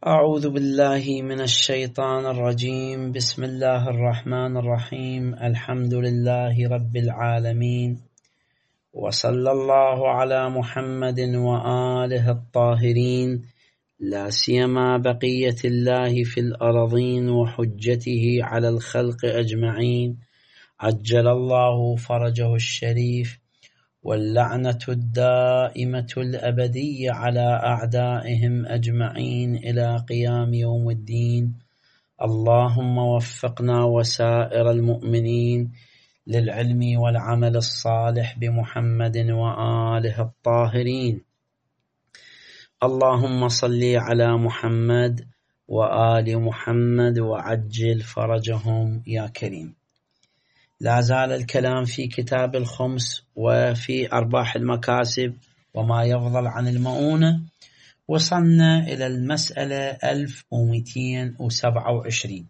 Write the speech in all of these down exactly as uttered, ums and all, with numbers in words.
أعوذ بالله من الشيطان الرجيم. بسم الله الرحمن الرحيم. الحمد لله رب العالمين، وصلى الله على محمد وآله الطاهرين، لا سيما بقية الله في الأرضين وحجته على الخلق أجمعين، عجل الله فرجه الشريف، واللعنة الدائمة الأبدية على أعدائهم أجمعين إلى قيام يوم الدين. اللهم وفقنا وسائر المؤمنين للعلم والعمل الصالح بمحمد وآله الطاهرين. اللهم صل على محمد وآل محمد وعجل فرجهم يا كريم. لا زال الكلام في كتاب الخمس وفي أرباح المكاسب وما يفضل عن المؤونة. وصلنا إلى المسألة ألف ومئتين وسبعة وعشرين.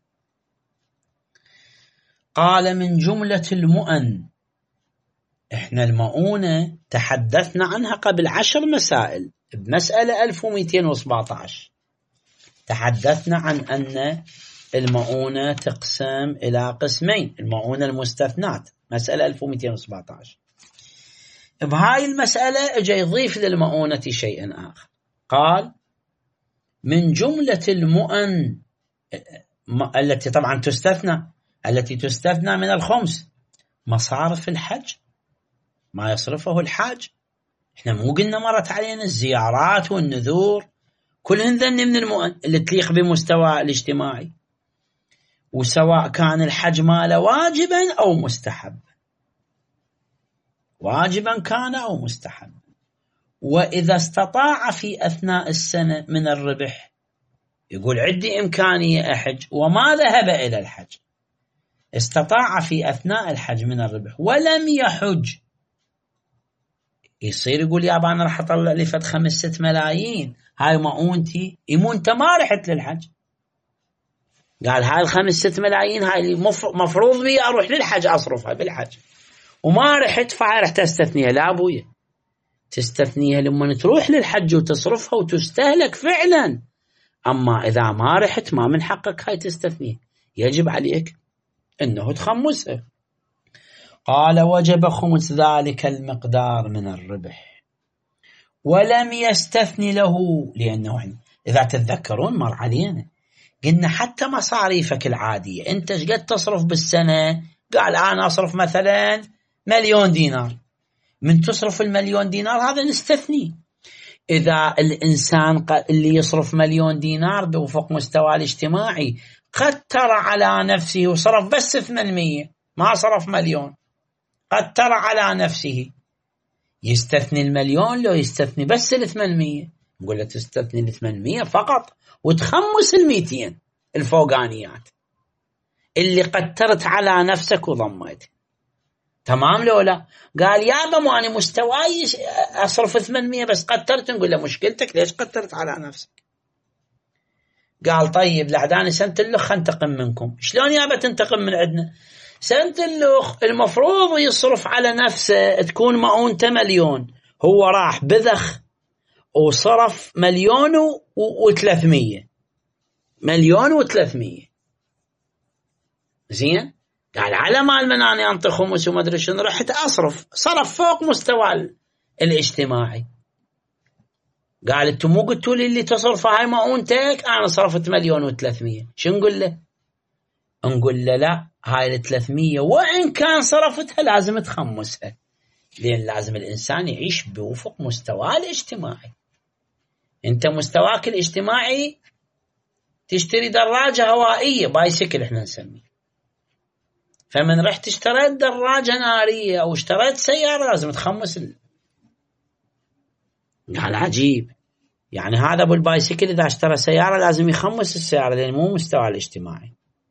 قال: من جملة المؤن. إحنا المؤونة تحدثنا عنها قبل عشر مسائل. بمسألة ألف ومئتين وسبعة عشر تحدثنا عن أن المؤونة تقسم إلى قسمين، المؤونة المستثنات، مسألة ألف ومئتين وسبعة عشر. بهاي المسألة اجى يضيف للمؤونة شيئا آخر. قال: من جملة المؤن التي طبعا تستثنى التي تستثنى من الخمس مصارف الحج، ما يصرفه الحاج. احنا مو قلنا مرت علينا الزيارات والنذور، كلهن ذن من المؤن اللي تليق بمستوى الاجتماعي، وسواء كان الحج ماله واجبا أو مستحبا، واجبا كان أو مستحبا. وإذا استطاع في أثناء السنة من الربح، يقول عندي إمكانية أحج وما ذهب إلى الحج، استطاع في أثناء الحج من الربح ولم يحج، يصير يقول يابا أنا راح أطلع لي فد خمس ست ملايين، هاي مؤونتي، يمو أنت ما رحت للحج. قال هاي الخمس ست ملايين هاي مفروض بي أروح للحج أصرفها بالحج، وما رحت، فهاي رح تستثنيها. لا أبويا، تستثنيها لما تروح للحج وتصرفها وتستهلك فعلا. أما إذا ما رحت ما من حقك هاي تستثنيها، يجب عليك أنه تخمسها. قال: وجب خمس ذلك المقدار من الربح ولم يستثني له، لأنه إذا تتذكرون مر علينا قلنا حتى مصاريفك العادية أنت قد تصرف بالسنة. قال أنا أصرف مثلا مليون دينار، من تصرف المليون دينار هذا نستثني. إذا الإنسان اللي يصرف مليون دينار بوفق مستوى الاجتماعي قد ترى على نفسه وصرف بس ثمانمية، ما صرف مليون، قد ترى على نفسه، يستثني المليون لو يستثني بس الثمانمية؟ نقول له تستثني الثمانمية فقط وتخمس الميتين الفوقانيات اللي قدرت على نفسك وضميت. تمام لو لا؟ قال يابا مو أنا مستواي أصرف ثمانمية بس قدرت. نقول له مشكلتك ليش قدرت على نفسك؟ قال طيب لعداني سنة اللخ انتقم منكم. شلون يابا تنتقم من عندنا؟ سنة اللخ المفروض يصرف على نفسه تكون مؤونته مليون، هو راح بذخ وصرف مليون وثلاثمية، مليون وثلاثمية. زين؟ قال على مال من أنا أنطي خمس وما أدري شنو رحت أصرف، صرف فوق مستوى الاجتماعي. قال أنتم مو قلتوا لي اللي تصرف هاي مؤونتك؟ أنا صرفت مليون وثلاثمية. شو نقول له؟ نقول له لا، هاي الثلاثمية وإن كان صرفتها لازم تخمسها، لأن لازم الإنسان يعيش بوفق مستوى الاجتماعي. أنت مستواك الاجتماعي تشتري دراجة هوائية، بايسكل احنا نسميه، فمن رحت اشتريت دراجة نارية أو اشتريت سيارة لازم تخمس ال... قال عجيب، يعني هذا أبو البايسكل إذا اشترى سيارة لازم يخمس السيارة لأن مو مستوى الاجتماعي.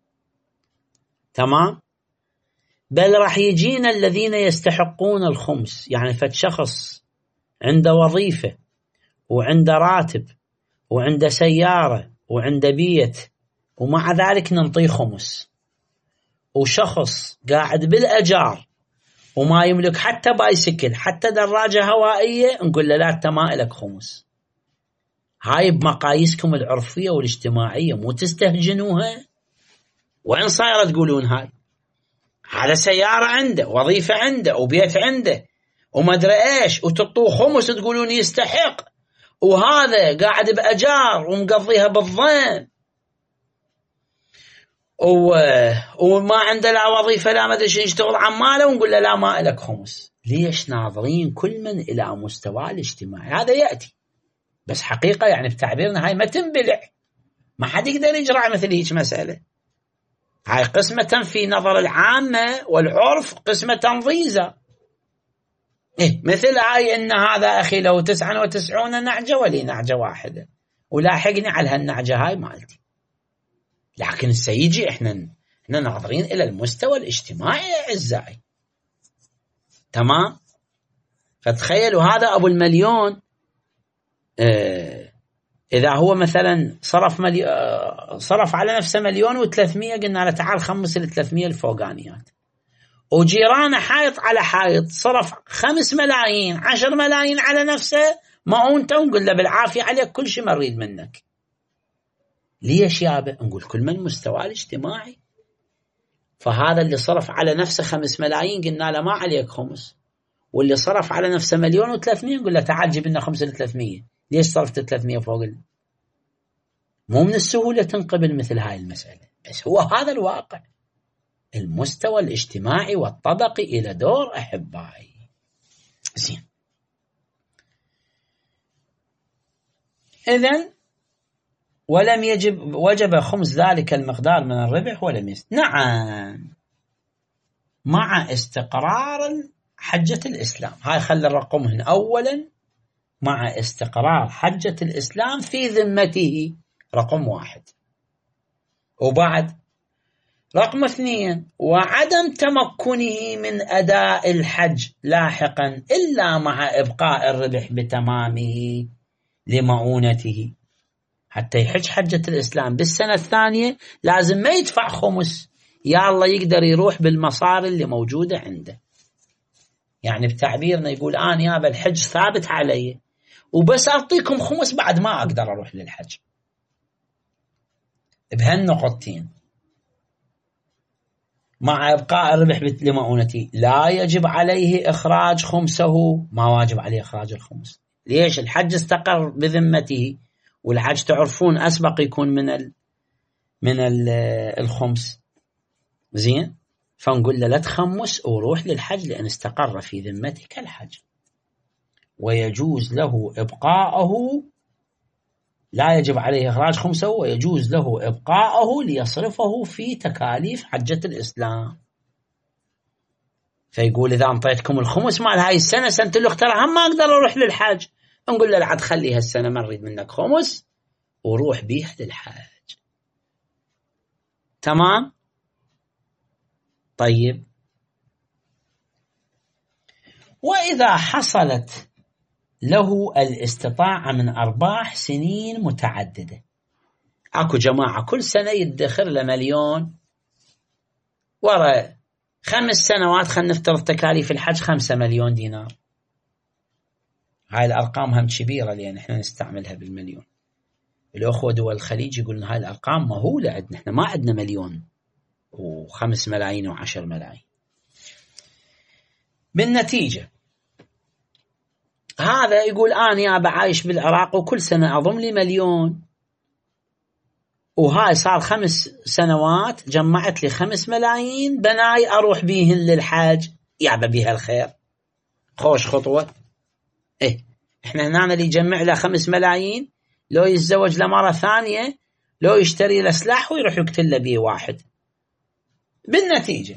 تمام؟ بل راح يجينا الذين يستحقون الخمس، يعني فد شخص عنده وظيفة وعنده راتب وعنده سيارة وعنده بيت ومع ذلك ننطيه خمس، وشخص قاعد بالأجار وما يملك حتى بايسكل حتى دراجة هوائية نقول له لا أنت ما إلك خمس. هاي بمقاييسكم العرفية والاجتماعية، مو تستهجنوها. وين صايرة تقولون هاي؟ هذا سيارة عنده، وظيفة عنده، وبيت عنده، وما ادري ايش، وتطوه خمس تقولون يستحق، وهذا قاعد بأجار ومقضيها بالظن، وما عنده لا وظيفة لا ما ادري شو، يشتغل عماله ونقول له لا ما لك خمس. ليش؟ ناظرين كل من إلى مستواه الاجتماعي. هذا يأتي، بس حقيقة يعني بتعبيرنا هاي ما تنبلع، ما حد يقدر يجرع مثل هيك مسألة. هاي قسمة في نظر العامة والعرف، قسمة تنظيزة. إيه مثل هاي إن هذا أخي له تسعة وتسعون نعجة ولي نعجة واحدة، ولاحقني على هالنعجة هاي مالتي. لكن سيجي إحنا إحنا ناظرين إلى المستوى الاجتماعي يا أعزائي. تمام؟ فتخيلوا هذا أبو المليون، آه إذا هو مثلا صرف ملي... آه صرف على نفسه مليون وثلاثمية، قلنا له تعال خمس الثلاثمية الفوقانيات. وجيرانه حايط على حايط صرف خمس ملايين عشر ملايين على نفسه، ما أنت نقول له بالعافية عليك كل شيء ما نريد منك. ليش يابا؟ نقول كل من مستوى الاجتماعي. فهذا اللي صرف على نفسه خمس ملايين قلنا له ما عليك خمس، واللي صرف على نفسه مليون وثلاثمية نقول له تعال جيب لنا خمسة لثلاثمية. ليش صرفت ثلاثمية فوق؟ مو من السهولة تنقبل مثل هاي المسألة، بس هو هذا الواقع. المستوى الاجتماعي والطبقي إلى دور أحبائي. زين، إذن ولم يجب وجب خمس ذلك المقدار من الربح ولم يست. نعم، مع استقرار حجة الإسلام. هاي خلي الرقم هنا أولا، مع استقرار حجة الإسلام في ذمته، رقم واحد. وبعد رقم اثنين، وعدم تمكنه من أداء الحج لاحقا إلا مع إبقاء الربح بتمامه لمعونته. حتى يحج حجة الإسلام بالسنة الثانية لازم ما يدفع خمس، يا الله يقدر يروح بالمصاري اللي موجودة عنده. يعني بتعبيرنا يقول آن يابا الحج ثابت علي، وبس أعطيكم خمس بعد ما أقدر أروح للحج. بهالنقطتين، مع إبقاء الربح لمعونتي لا يجب عليه إخراج خمسه، ما واجب عليه إخراج الخمس. ليش؟ الحج استقر بذمته، والحج تعرفون أسبق يكون من ال من ال الخمس. زين، فنقول له لا تخمس وروح للحج لأن استقر في ذمتك الحج، ويجوز له إبقاءه، لا يجب عليه إخراج خمسه، ويجوز له إبقاءه ليصرفه في تكاليف حجة الإسلام. فيقول إذا أنطيتكم الخمس مال هاي السنة، سنة الأخرى هم ما أقدر أروح للحج، نقول له لا تخلي هالسنة ما نريد منك خمس وروح بيه للحج. تمام؟ طيب، وإذا حصلت له الاستطاعة من أرباح سنين متعددة. أكو جماعة كل سنة يدخر لمليون، وراء خمس سنوات خلنا نفترض تكاليف الحج خمسة مليون دينار. هاي الأرقام هم كبيرة لأن إحنا نستعملها بالمليون. الأخوة دول الخليج يقولون هاي الأرقام مهولة عندنا، إحنا ما عندنا مليون وخمس ملايين وعشر ملايين. بالنتيجة هذا يقول أنا يا بعايش بالعراق وكل سنة أضم لي مليون، وهاي صار خمس سنوات جمعت لي خمس ملايين بناي أروح بيهن للحاج، يعبى بيها الخير، خوش خطوة. إيه إحنا هنا اللي يجمع له خمس ملايين لو يتزوج لمرة ثانية، لو يشتري له سلاح ويروح يقتل له بيه واحد. بالنتيجة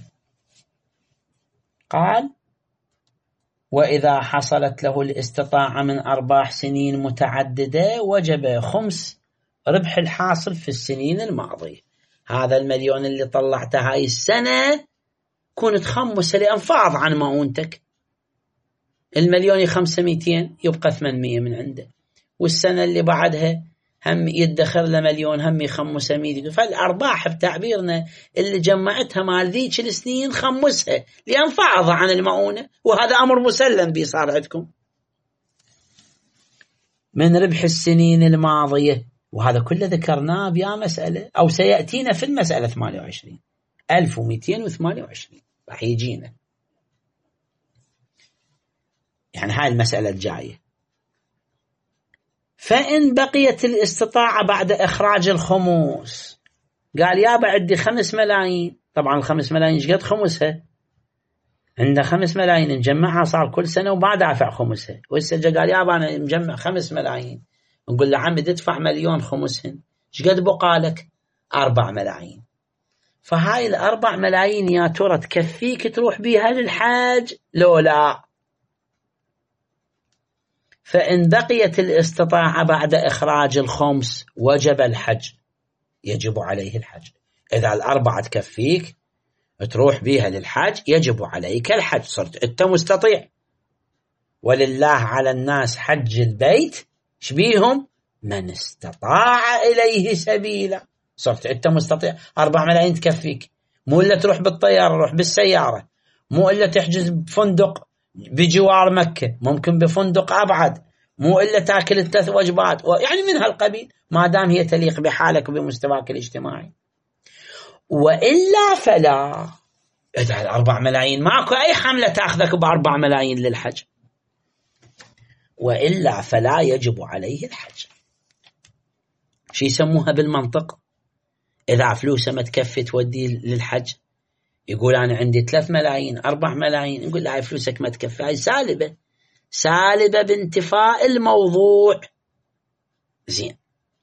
قال وإذا حصلت له الاستطاعة من أرباح سنين متعددة وجب خمس ربح الحاصل في السنين الماضية. هذا المليون اللي طلعته هاي السنة كنت خمسة لأنفاض عن مؤونتك، المليون خمسميتين يبقى ثمانمية من عنده، والسنة اللي بعدها هم يدخر لمليون هم خمسمية. فالأرباح بتعبيرنا اللي جمعتها مال ذيك السنين خمسها لأنفاض عن المؤونة، وهذا أمر مسلم بي صار عندكم. من ربح السنين الماضية، وهذا كله ذكرناه بيا مسألة أو سيأتينا في المسألة ثمانية وعشرين ألف ومئتين وثمانية وعشرين راح يجينا، يعني هاي المسألة الجاية. فإن بقيت الاستطاعة بعد إخراج الخمس، قال يابا عندي خمس ملايين، طبعا الخمس ملايين ايش قد خمسها؟ عنده خمس ملايين نجمعها صار كل سنة وما دافع خمسها، والسجى قال يابا أنا مجمع خمس ملايين، نقول له عمي تدفع مليون خمسهن، ايش قد بقى لك؟ أربع ملايين. فهاي الأربع ملايين يا ترى تكفيك تروح بيها للحاج لو لا؟ فإن بقيت الاستطاعة بعد إخراج الخمس وجب الحج، يجب عليه الحج. إذا الأربعة تكفيك تروح بيها للحج يجب عليك الحج، صرت أنت مستطيع. ولله على الناس حج البيت شبيهم من استطاع إليه سبيلا، صرت أنت مستطيع. أربع ملايين تكفيك، مو إلا تروح بالطيارة، روح بالسيارة، مو إلا تحجز بفندق بجوار مكة، ممكن بفندق أبعد، مو إلا تاكل الثلاث وجبات، يعني من هالقبيل، ما دام هي تليق بحالك وبمستواك الاجتماعي. وإلا فلا، إذا الأربع ملايين ماكو أي حملة تأخذك بأربع ملايين للحج، وإلا فلا يجب عليه الحج. شي يسموها بالمنطق، إذا فلوسه ما تكفي تودي للحج، يقول أنا عندي ثلاث ملايين أربع ملايين، نقول لا هاي فلوسك ما تكفي، هاي سالبة، سالبة بانتفاء الموضوع. زين.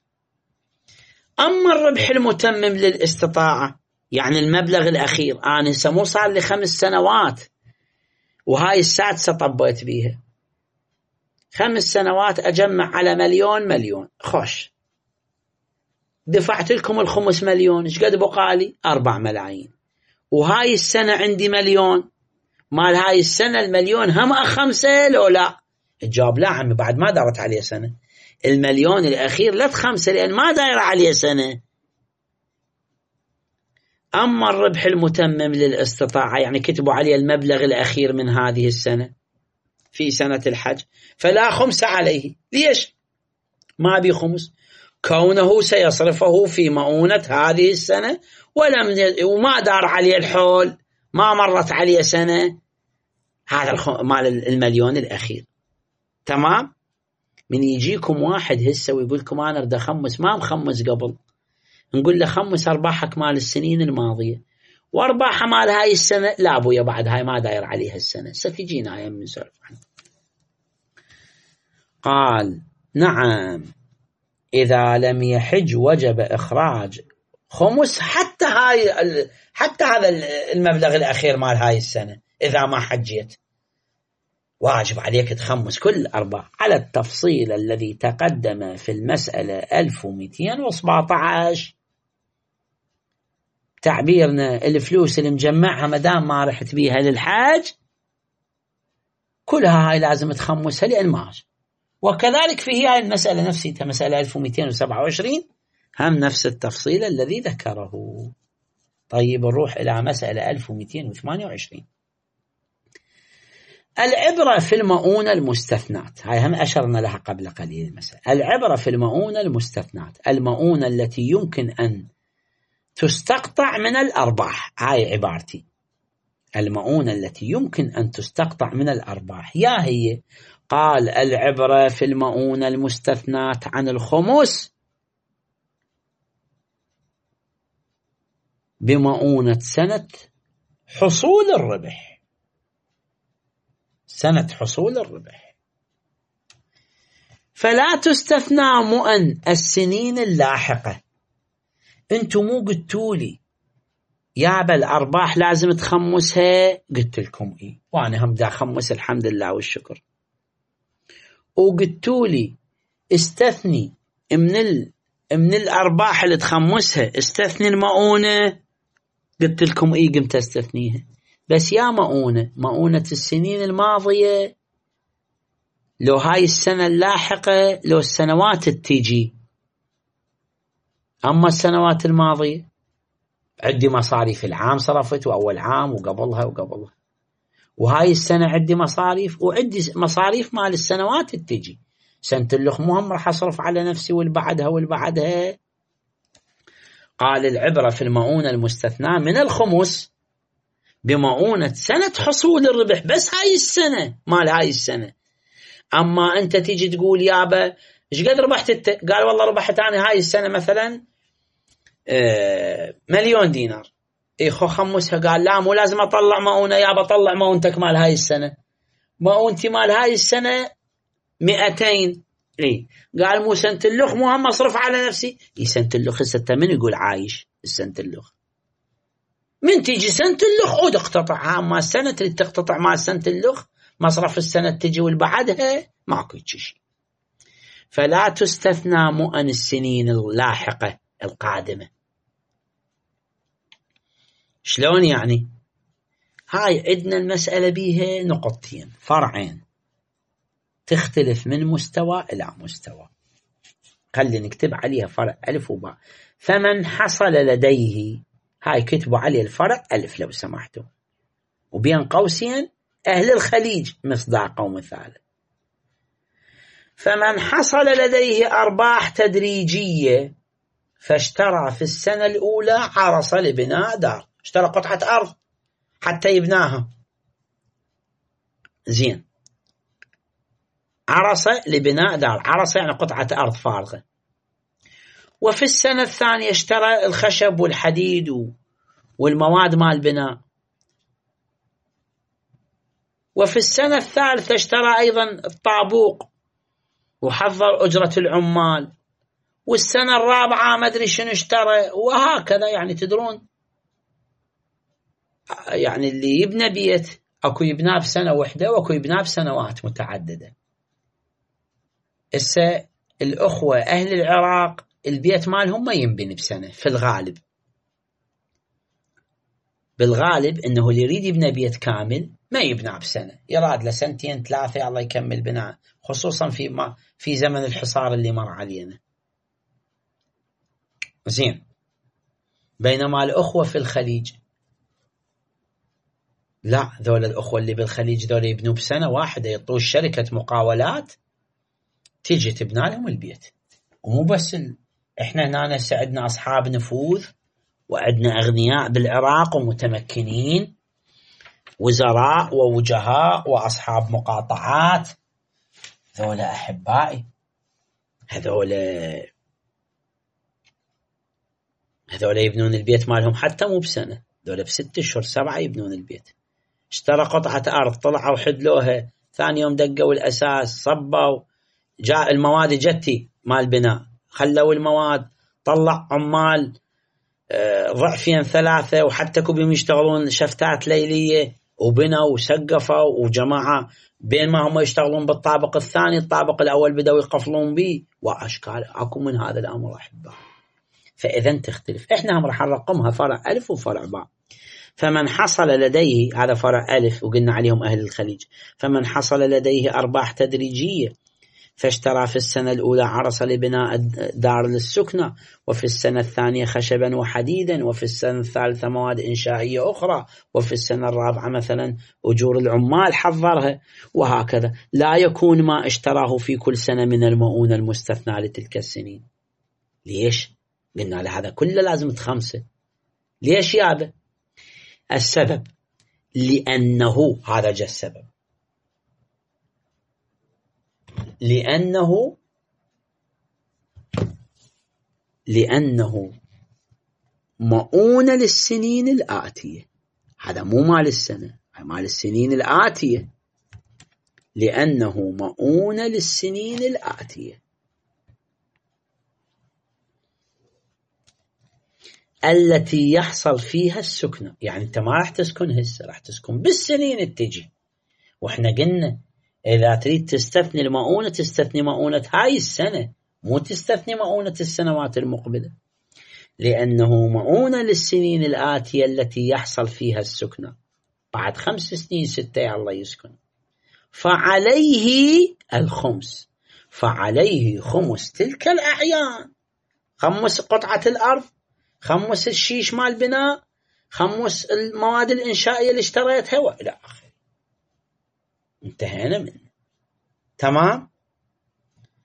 أما الربح المتمم للاستطاعة، يعني المبلغ الأخير، أنا سمو صار لي خمس سنوات وهاي السادسة طبيت بيها، خمس سنوات أجمع على مليون مليون، خوش دفعت لكم الخمس مليون، ايش قد بقالي؟ أربع ملايين، وهاي السنة عندي مليون، مال هاي السنة المليون هم خمسة لو لا؟ الجواب لا عمي، بعد ما دارت عليه سنة، المليون الأخير لا تخمسة لأن ما داير عليه سنة. أما الربح المتمم للاستطاعة، يعني كتبوا عليه المبلغ الأخير من هذه السنة في سنة الحج، فلا خمس عليه. ليش ما بي خمس؟ كونه سيصرفه في مؤونة هذه السنة ولم وما دار عليه الحول، ما مرت عليه سنة، هذا مال المليون الأخير. تمام؟ من يجيكم واحد هسه ويقول لكم أنا أريد أخمس، ما مخمس قبل، نقول له خمس أرباحك مال السنين الماضية، وأرباح مال هاي السنة لا أبويا بعد هاي ما داير عليها السنة، ستجينا أيام من سولف عنه. قال نعم إذا لم يحج وجب إخراج خمس حتى هاي حتى هذا المبلغ الأخير مال هاي السنة، إذا ما حجيت واجب عليك تخمس كل أرباع على التفصيل الذي تقدم في المسألة ألف ومئتين وسبعة عشر. تعبيرنا الفلوس اللي مجمعها مدام ما رحت بيها للحاج كلها هاي لازم تخمسها لأن ماش. وكذلك في هاي المسألة نفسها مسألة ألف ومئتين وسبعة وعشرين هم نفس التفصيل الذي ذكره. طيب نروح إلى مسألة ألف ومئتين وثمانية وعشرين. العبرة في المؤونة المستثنات، هاي هم أشرنا لها قبل قليل المسألة. العبرة في المؤونة المستثنات، المؤونة التي يمكن أن تستقطع من الأرباح، هاي عبارتي، المؤونة التي يمكن أن تستقطع من الأرباح يا هي. قال العبرة في المؤونة المستثنات عن الخمس بمؤونة سنة حصول الربح، سنة حصول الربح، فلا تستثنى مؤن السنين اللاحقة. انتم مو قلتوا لي يا بالأرباح لازم تخمسها؟ قلت لكم إيه، وأنا هم دا خمس الحمد لله والشكر. وقلتوا لي استثني من ال... من الأرباح اللي تخمسها استثني المؤونة، قلت لكم إيه قمت استثنيها. بس يا مؤونة، مؤونة السنين الماضية لو هاي السنة اللاحقة لو السنوات التيجي، أما السنوات الماضية عندي مصاريف العام صرفت وأول عام وقبلها وقبلها، وهاي السنة عندي مصاريف وعندي مصاريف مال السنوات التيجي، سنة اللخ مو هم راح أصرف على نفسي والبعدها والبعدها. قال العبرة في المؤونة المستثناة من الخمس بمؤونة سنة حصول الربح، بس هاي السنة مال هاي السنة. أما أنت تيجي تقول يابا إيش قد ربحت انت؟ قال والله ربحت أنا هاي السنة مثلا آه مليون دينار. إيه خو خمسها. قال لا مو لازم أطلع مؤونة يابا، طلع مؤونتك مال هاي السنة. مؤونتي مال هاي السنة مئتين. إيه قال مو سنة اللخ مو هم أصرف على نفسي. إيه سنة اللخ ستة من يقول عايش السنة اللخ من تيجي سنة اللخ عود اقتطعها. أما السنة تريد تقتطع مع سنة اللخ مصرف السنة تجي والبعدها ماكو شيء. فلا تستثنى مؤن السنين اللاحقة القادمة. شلون يعني؟ هاي عندنا المسألة بيها نقطتين فرعين تختلف من مستوى إلى مستوى. خلي نكتب عليها فرع ألف وباء. فمن حصل لديه، هاي كتبوا عليه الفرع ألف لو سمحتوا، وبين قوسين أهل الخليج مصداقا ومثالا. فمن حصل لديه أرباح تدريجية فاشترى في السنة الأولى عرص لبناء دار، اشترى قطعة أرض حتى يبناها. زين، عرص لبناء دار، عرص يعني قطعة أرض فارغة. وفي السنة الثانية اشترى الخشب والحديد والمواد مال البناء. وفي السنة الثالثة اشترى أيضا الطابوق وحضر أجرة العمال. والسنة الرابعة ما أدري شنو اشترى، وهكذا. يعني تدرون يعني اللي يبنى بيت أكو يبناه بسنة واحدة وأكو يبناه بسنوات متعددة. إسا الأخوة أهل العراق البيت مالهم ما ينبني بسنة في الغالب. بالغالب إنه اللي يريد يبنى بيت كامل ما يبنى بسنة، يراد له سنتين ثلاثة الله يكمل بناء، خصوصا في ما في زمن الحصار اللي مر علينا. زين، بينما الأخوة في الخليج لا، ذول الأخوة اللي بالخليج ذول يبنوا بسنة واحدة، يطوش شركة مقاولات تيجي تبنى لهم البيت. ومو بس ال... احنا هنا عندنا أصحاب نفوذ وعندنا أغنياء بالعراق ومتمكنين، وزراء ووجهاء وأصحاب مقاطعات. ذولا أحبائي، هذولا هذولا يبنون البيت مالهم حتى مو بسنة، ذولا بست اشهر سبعة يبنون البيت. اشترى قطعة أرض، طلعوا حدلوها، ثاني يوم دقوا الأساس، صبوا، جاء المواد جتي مال بناء، خلوا المواد، طلع عمال ضعفين ثلاثة، وحتى كوبهم يشتغلون شفتات ليلية، وبنوا وسقفوا، وجماعة بين ما هم يشتغلون بالطابق الثاني الطابق الأول بدأوا يقفلون به، وأشكال أكو من هذا الأمر أحبائي. فإذا تختلف. إحنا هم راح نرقمها فرع ألف وفرع باء. فمن حصل لديه، هذا فرع ألف وقلنا عليهم أهل الخليج، فمن حصل لديه أرباح تدريجية فاشترى في السنة الأولى عرص لبناء دار للسكنة، وفي السنة الثانية خشبا وحديدا، وفي السنة الثالثة مواد إنشائية أخرى، وفي السنة الرابعة مثلا أجور العمال حضرها، وهكذا. لا يكون ما اشتراه في كل سنة من المؤونة المستثنى لتلك السنين. ليش؟ قلنا لهذا كله لازم تخمسه. ليش يابا؟ السبب لأنه هذا جاء السبب لأنه لأنه مؤونة للسنين الآتية. هذا مو مال السنة، مال السنين الآتية. لأنه مؤونة للسنين الآتية التي يحصل فيها السكنة. يعني أنت ما راح تسكن هسه، راح تسكن بالسنين التجي. وإحنا قلنا إذا تريد تستثني المؤونة تستثني مؤونة هاي السنة، مو تستثني مؤونة السنوات المقبلة. لأنه مؤونة للسنين الآتية التي يحصل فيها السكنة. بعد خمس سنين ستة يا الله يسكن، فعليه الخمس، فعليه خمس تلك الأعيان. خمس قطعة الأرض، خمس الشيش مال بناء، خمس المواد الإنشائية اللي اشتريتها وإلى آخره. انتهينا منه. تمام.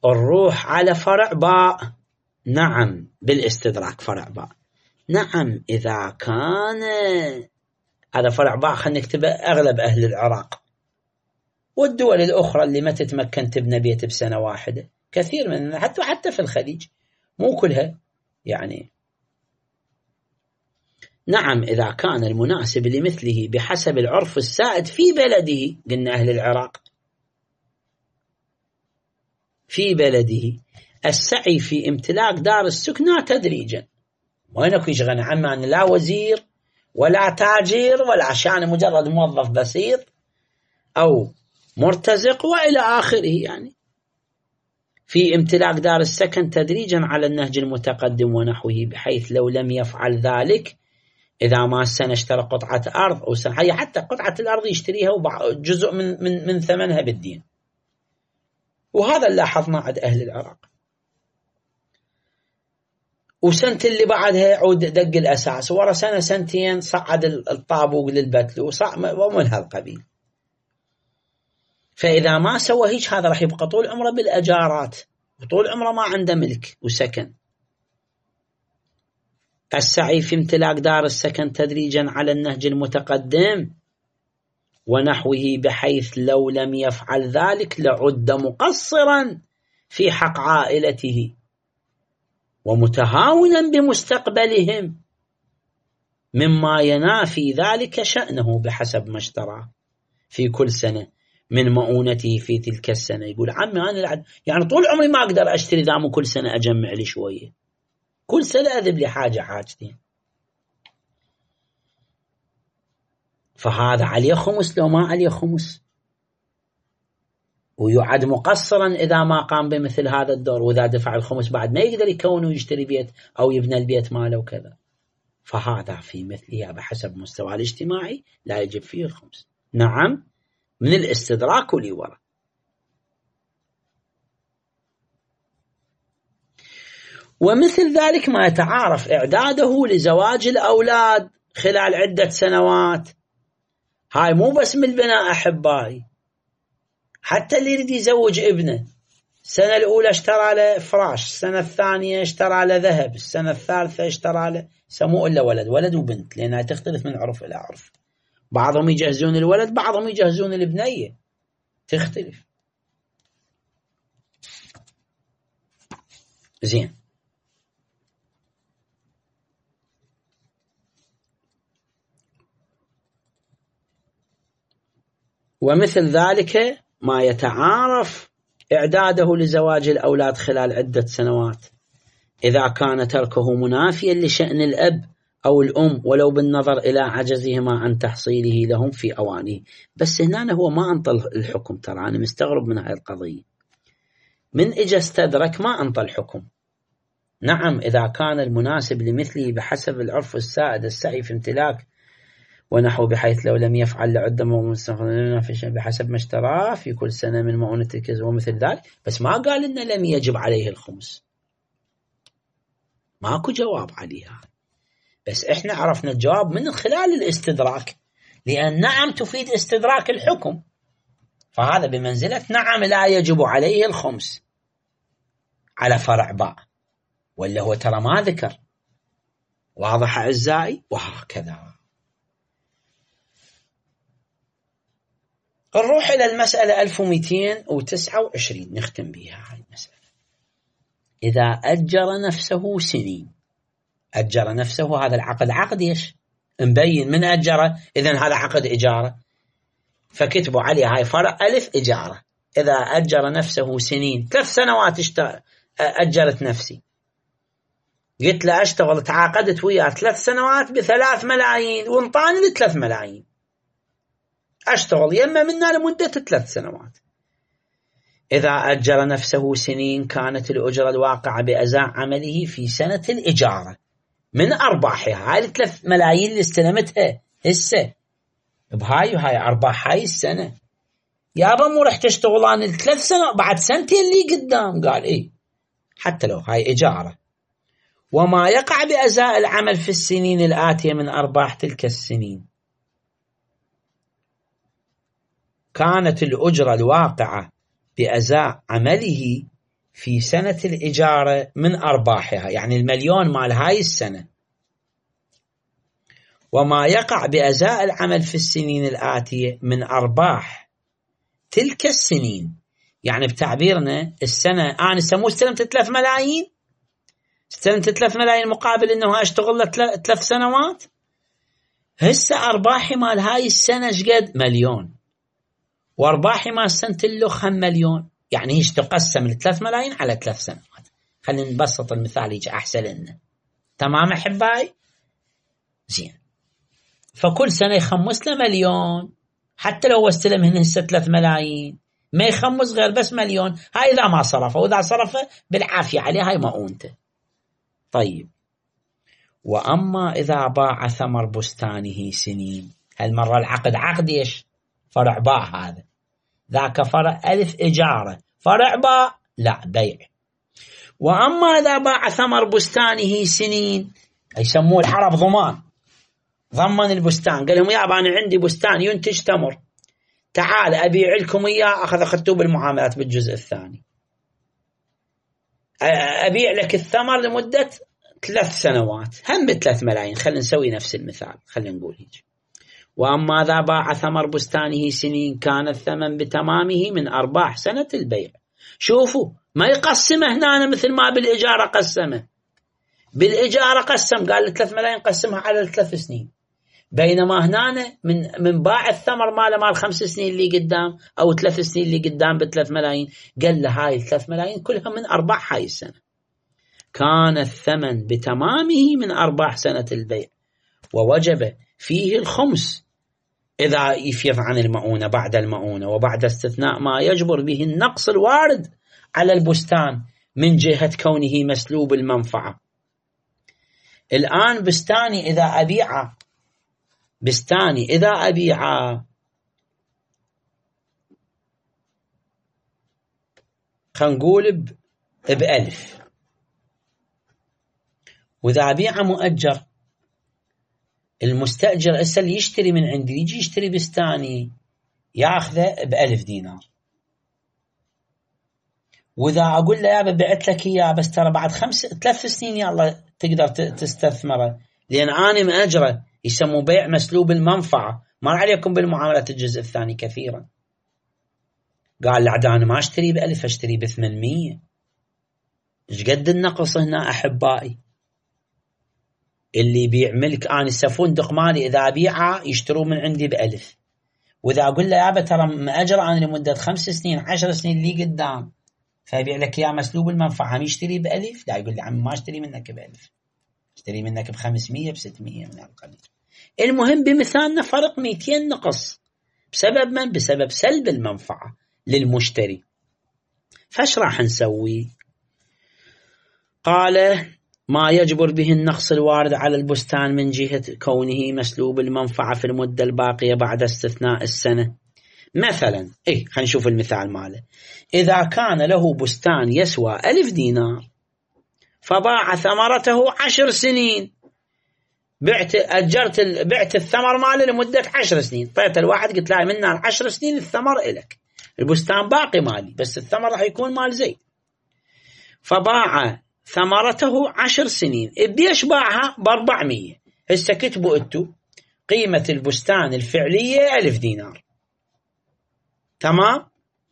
نروح على فرع باء. نعم بالاستدراك فرع باء. نعم إذا كان هذا فرع باء خلينا نكتبه أغلب أهل العراق والدول الأخرى اللي ما تتمكن تبنى بيت بسنة واحدة، كثير من حتى حتى في الخليج مو كلها يعني. نعم إذا كان المناسب لمثله بحسب العرف السائد في بلده، قلنا أهل العراق في بلده، السعي في امتلاك دار السكنى تدريجا. وينك يشغل عمان لا وزير ولا تاجر ولا عشان مجرد موظف بسيط أو مرتزق وإلى آخره، يعني في امتلاك دار السكن تدريجا على النهج المتقدم ونحوه، بحيث لو لم يفعل ذلك إذا ما السنة اشترى قطعة أرض أو سنة، هي حتى قطعة الأرض يشتريها وجزء من, من, من ثمنها بالدين، وهذا اللي لاحظنا عند أهل العراق. وسنة اللي بعدها عود دق الأساس، ورا سنة سنتين صعد الطابوق للبتل ومن هذا القبيل. فإذا ما سوى هيك هذا راح يبقى طول عمره بالأجارات وطول عمره ما عنده ملك وسكن. السعي في امتلاك دار السكن تدريجا على النهج المتقدم ونحوه، بحيث لو لم يفعل ذلك لعد مقصرا في حق عائلته ومتهاونا بمستقبلهم، مما ينافي ذلك شأنه بحسب ما اشترى في كل سنة من مؤونته في تلك السنة. يقول عمي أنا يعني طول عمري ما أقدر أشتري دام كل سنة أجمع لي شوية، كل سنة أذب لي حاجة حاجتين، فهذا عليه خمس لو ما عليه خمس، ويعد مقصرا إذا ما قام بمثل هذا الدور، وإذا دفع الخمس بعد ما يقدر يكون ويشتري بيت أو يبنى البيت ماله وكذا. فهذا في مثلها بحسب مستوى الاجتماعي لا يجب فيه الخمس. نعم من الاستدراك ولي وراء. ومثل ذلك ما يتعارف إعداده لزواج الأولاد خلال عدة سنوات. هاي مو بس من البناء أحبائي، حتى اللي يريد يزوج ابنه، السنة الأولى اشترى له فراش، السنة الثانية اشترى له ذهب، السنة الثالثة اشترى له، سموه إلا ولد ولد وبنت، لأنها تختلف من عرف إلى عرف. بعضهم يجهزون الولد، بعضهم يجهزون البنية، تختلف. زين. ومثل ذلك ما يتعارف إعداده لزواج الأولاد خلال عدة سنوات، إذا كان تركه منافيا لشأن الأب أو الأم ولو بالنظر إلى عجزهما عن تحصيله لهم في أوانه. بس هنا هو ما أنطى الحكم، ترى أنا مستغرب من هذه القضية، من إجا استدرك ما أنطى الحكم. نعم إذا كان المناسب لمثله بحسب العرف السائد السعي في امتلاك ونحو، بحيث لو لم يفعل لعد مستخدمين في شيء بحسب ما اشتراه في كل سنة من مؤونة الكنز ومثل ذلك. بس ما قال إن لم يجب عليه الخمس، ماكو جواب عليها، بس إحنا عرفنا الجواب من خلال الاستدراك، لأن نعم تفيد استدراك الحكم، فهذا بمنزلة نعم لا يجب عليه الخمس على فرع باء، ولا هو ترى ما ذكر. واضح أعزائي؟ وهكذا. نروح إلى المسألة ألف ومئتين وتسعة وعشرين نختم بها هاي المسألة. إذا أجر نفسه سنين، أجر نفسه، هذا العقد عقد إيش؟ مبين من أجره، إذن هذا عقد إجارة، فكتبوا عليه هاي فرع ألف إجارة. إذا أجر نفسه سنين، ثلاث سنوات أجرت نفسي، قلت له أشتغل، تعاقدت وياه ثلاث سنوات بثلاث ملايين وانطاني لثلاث ملايين، أشتغل يما منا لمدة ثلاث سنوات. إذا أجر نفسه سنين كانت الأجرة الواقعة بأزاء عمله في سنة الإجارة من أرباحها. هاي الثلاث ملايين اللي استلمتها هسه بهاي وهاي أرباح هاي السنة، يابا مو رح تشتغلان الثلاث سنة بعد سنتين اللي قدام. قال إيه حتى لو هاي إجارة. وما يقع بأزاء العمل في السنين الآتية من أرباح تلك السنين، كانت الأجرة الواقعة بأزاء عمله في سنة الإجارة من أرباحها، يعني المليون مال هاي السنة، وما يقع بأزاء العمل في السنين الآتية من أرباح تلك السنين. يعني بتعبيرنا السنة أنا سموه استلمت ثلاث ملايين، استلمت ثلاث ملايين مقابل أنه أشتغل ثلاث سنوات، هسه أرباحي مال هاي السنة شقد؟ مليون، وأرباحي مال سنة اللي خم مليون، يعني هيش تقسم الثلاث ملايين على ثلاث سنوات. خلينا نبسط المثال يجي أحسن لنا. تمام أحبائي؟ زين. فكل سنة يخمس له مليون، حتى لو استلم هنا هسه ثلاث ملايين ما يخمس غير بس مليون. هاي إذا ما صرفه، وإذا صرفه بالعافية عليه هاي مؤونته. طيب، وأما إذا باع ثمر بستانه سنين، هالمرة العقد عقد إيش؟ فرع باع، هذا ذاك فرع ألف إجارة، فرع باع لا بيع. وأما إذا باع ثمر بستانه سنين، يسموه العرب ضمان، ضمن البستان، قال لهم يا أبا أنا عندي بستان ينتج تمر، تعال أبيع لكم إياه، أخذ أخذتوه بالمعاملات بالجزء الثاني، أبيع لك الثمر لمدة ثلاث سنوات هم بثلاث ملايين. خلينا نسوي نفس المثال، خلينا نقول هيك. وأما إذا باع ثمر بستانه سنين كان الثمن بتمامه من أرباح سنة البيع. شوفوا ما يقسمه هنا مثل ما بالإجارة قسمه، بالإجارة قسم قال ثلاث ملايين قسمها على الثلاث سنين، بينما هنا من من باع الثمر ماله مال خمس سنين اللي قدام أو ثلاث سنين اللي قدام بثلاث ملايين، قال له هاي الثلاث ملايين كلها من أرباح هاي السنة. كان الثمن بتمامه من أرباح سنة البيع، ووجب فيه الخمس إذا يفيض عن المؤونة بعد المؤونة، وبعد استثناء ما يجبر به النقص الوارد على البستان من جهة كونه مسلوب المنفعة. الآن بستاني إذا أبيعه، بستاني إذا أبيعه خلينا نقول بألف، وإذا أبيعه مؤجر، المستأجر أسأل يشتري من عندي يجي يشتري بستاني ياخذه بألف دينار، وإذا أقول له يا بعت لك إياه بس ترى بعد خمس ثلاث سنين يلا تقدر تستثمره لأن أنا مأجره، يسموه بيع مسلوب المنفعة. مر عليكم بالمعاملات الجزء الثاني كثيرا. قال لعد أنا ما أشتري بألف، أشتري بثمانمية. إيش قد النقص هنا أحبائي؟ اللي يبيع ملك أنا السفندق مالي إذا أبيعه يشتروا من عندي بألف، وإذا أقول له يابا ترى مأجر أنا لمدة خمس سنين عشر سنين اللي قدام، فيبيع لك يا مسلوب المنفعة هم يشتري بألف، لا يقول لي عم ما اشتري منك بألف، اشتري منك بخمسمية بستمية من القبيل. المهم بمثالنا فرق مئتين نقص بسبب من؟ بسبب سلب المنفعة للمشتري. فاش راح نسوي؟ قال ما يجبر به النقص الوارد على البستان من جهة كونه مسلوب المنفعة في المدة الباقية بعد استثناء السنة. مثلا إيه خلينا نشوف المثال ماله. إذا كان له بستان يسوى ألف دينار فباع ثمرته عشر سنين، بعت أجرت بعت الثمر ماله لمدة عشر سنين، طيب الواحد قلت له منا عشر سنين الثمر إلك، البستان باقي مالي بس الثمر راح يكون مال زيد. فباع ثمرته عشر سنين، بيش باعها بأربعمية. هسه كتبوا انتو قيمة البستان الفعلية ألف دينار، تمام؟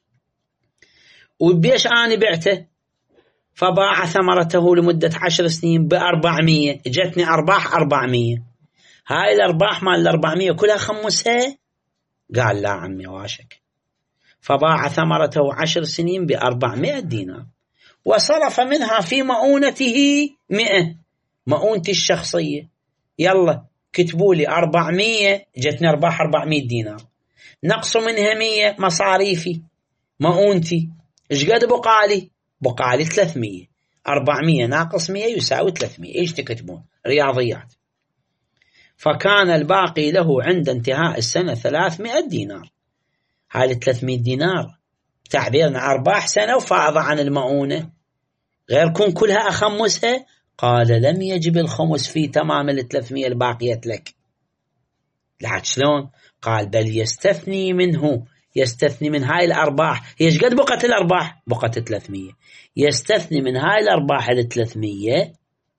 وبيش أنا بعته؟ فباع ثمرته لمدة عشر سنين بأربعمية، جتني أرباح أربعمية. هاي الأرباح مال الأربعمية كلها خمسها؟ قال لا عمي واشك. فباع ثمرته عشر سنين بأربعمائة دينار، وصرف منها في مؤونته مئة، مؤونتي الشخصية. يلا كتبوا لي أربعمية، جتني أرباح أربعمائة دينار، نقص منها مية مصاريفي مؤونتي، إيش قد بقالي؟ بقالي ثلاثمية. أربعمية ناقص مية يساوي ثلاثمية. إيش تكتبون؟ رياضيات. فكان الباقي له عند انتهاء السنة ثلاثمائة دينار. هاي ثلاثمائة دينار تعبيرنا أرباح سنة وفاضة عن المؤونة، غير كون كلها أخمسها. قال لم يجب الخمس في تمام الثلاثمائة الباقية لك. لعد شلون؟ قال بل يستثني منه يستثني من هاي الأرباح. هي ايش قد بقت الأرباح؟ بقت ثلاثمية. يستثني من هاي الأرباح الثلاثمية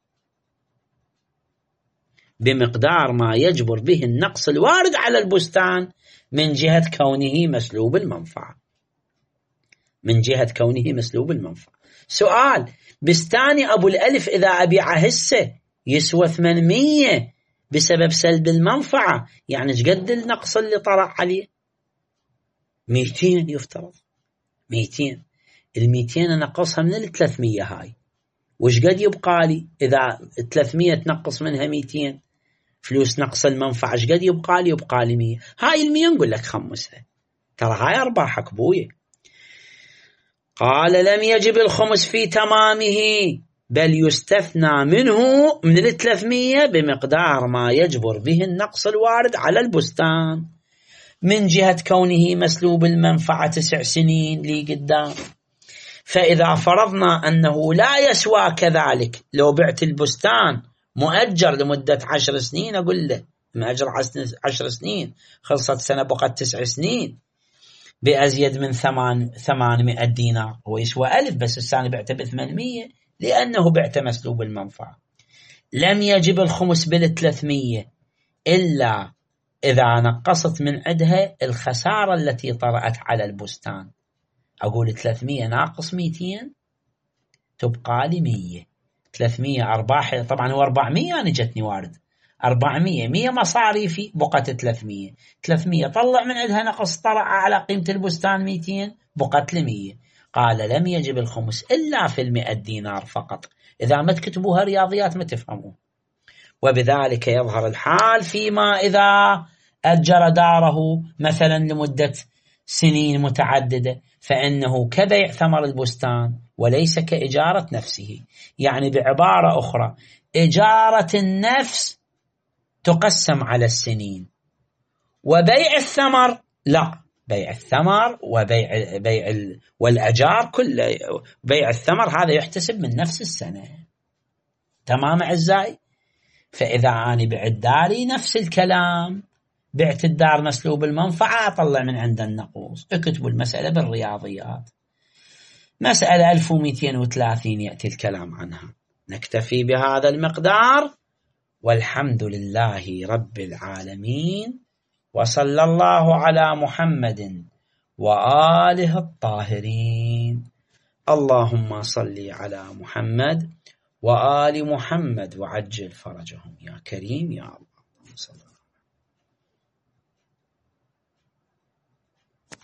بمقدار ما يجبر به النقص الوارد على البستان من جهة كونه مسلوب المنفعة. من جهة كونه مسلوب المنفعة. سؤال: بستاني أبو الألف إذا أبيعه هسه يسوى ثمانمية بسبب سلب المنفعة، يعني ايش قد النقص اللي طرح عليه؟ مئتين يفترض. مئتين. المئتين نقصها من الثلاثمية هاي، وش قد يبقى لي إذا ثلاثمية تنقص منها مئتين؟ فلوس نقص المنفعة ايش قد يبقى لي؟ يبقى لي مية. هاي المية نقول لك خمسها، ترى هاي أرباحك بويا. قال: لم يجب الخمس في تمامه، بل يستثنى منه من الثلاثمية بمقدار ما يجبر به النقص الوارد على البستان من جهة كونه مسلوب المنفعة تسع سنين لي قدام. فإذا فرضنا أنه لا يسوى كذلك، لو بعت البستان مؤجر لمدة عشر سنين، أقول له مؤجر عشر سنين، خلصت سنة بقت تسع سنين بأزيد من ثمان ثمانمائة دينار، هو يسوى ألف، بس الثاني بعته بثمانمية لأنه بعته مسلوب المنفعة. لم يجب الخمس بالثلاثمية إلا إذا نقصت من عندها الخسارة التي طرأت على البستان. أقول ثلاثمية ناقص مئتين تبقى لي مية. ثلاثمية أرباح، طبعا هو أربعمية أنا جتني وارد، أربعمية مية مصاريفي بقت ثلاثمية. ثلاثمية طلع من عندها نقص طرأ على قيمة البستان مئتين بقت لي مية. قال: لم يجب الخمس إلا في المئة دينار فقط. إذا ما تكتبوها رياضيات ما تفهمون. وبذلك يظهر الحال فيما إذا أجر داره مثلا لمدة سنين متعددة، فإنه كبيع ثمر البستان وليس كإجارة نفسه. يعني بعبارة أخرى، إجارة النفس تقسم على السنين، وبيع الثمر لا. بيع الثمر وبيع بيع ال والأجار، كل بيع الثمر هذا يحتسب من نفس السنة. تمام أعزائي؟ فإذا أنا بعت داري نفس الكلام، بعت الدار مسلوب المنفعة، أطلع من عند النقوص. اكتبوا المسألة بالرياضيات. مسألة ألف ومئتين وثلاثين يأتي الكلام عنها. نكتفي بهذا المقدار، والحمد لله رب العالمين، وصلى الله على محمد وآله الطاهرين. اللهم صل على محمد وآل محمد وعجل فرجهم يا كريم يا الله.